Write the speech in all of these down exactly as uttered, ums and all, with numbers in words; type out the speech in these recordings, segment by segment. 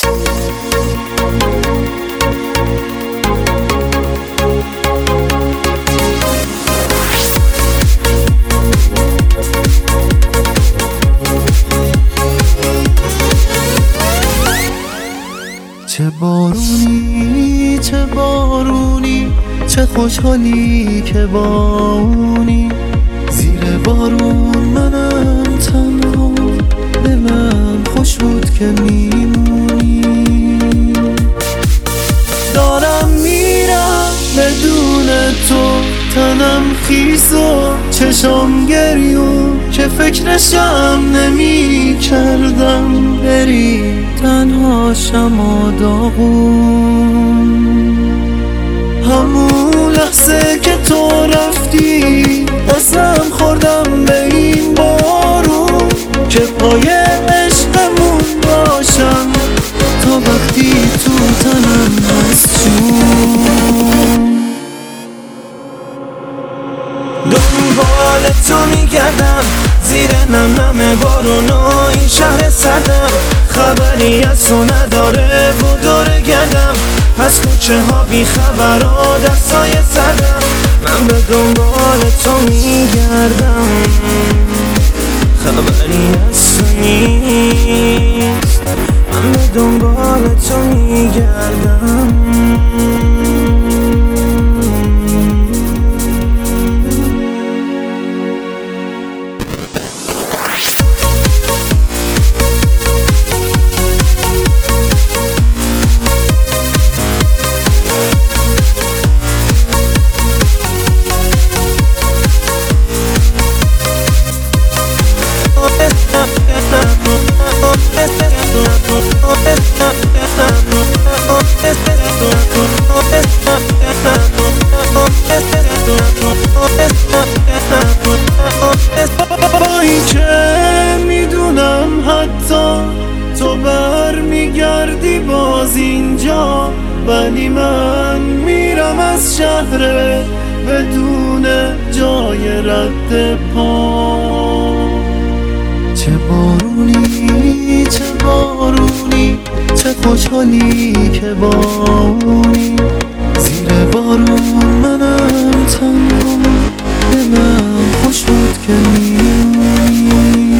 چه بارونی چه بارونی چه خوشحالی که با اونی، زیر بارون منم تنها، دلم خوش بود که میمونی. دارم میرم بدون تو، تنم خیس و چشم گریون، که فکرشم نمی کردم بری تنها شم و داغون. همون لحظه که تو رفتی قسم خوردم به این بارون، که پای عشقمون باشم تا وقتی تو تنم هست جون. دنبال تو میگردم زیر نم نم بارون و این شهر سردم، خبری از تو نداره و دور گردم، از کوچه ها بی خبر و دستای سردم. من به دنبال تو میگردم، خبری از تو نیست. من به دنبال تو میگردم. با این که میدونم حتی تو بر میگردی باز اینجا، ولی من میرم از شهر بدون جای رد پا. چه بارونی چه بارونی چه خوشحالی که با اونی، زیر بارون منم تنها، دلم خوش بود که میمونی.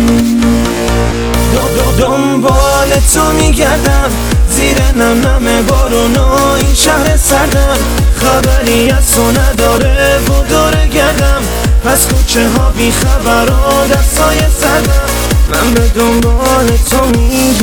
دنبال تو میگردم زیر نم نم بارون و این شهر سردم، خبری از تو نداره و دور گردم، از کوچه ها بی خبر و دستای سردم. من به دنبال تو میگردم.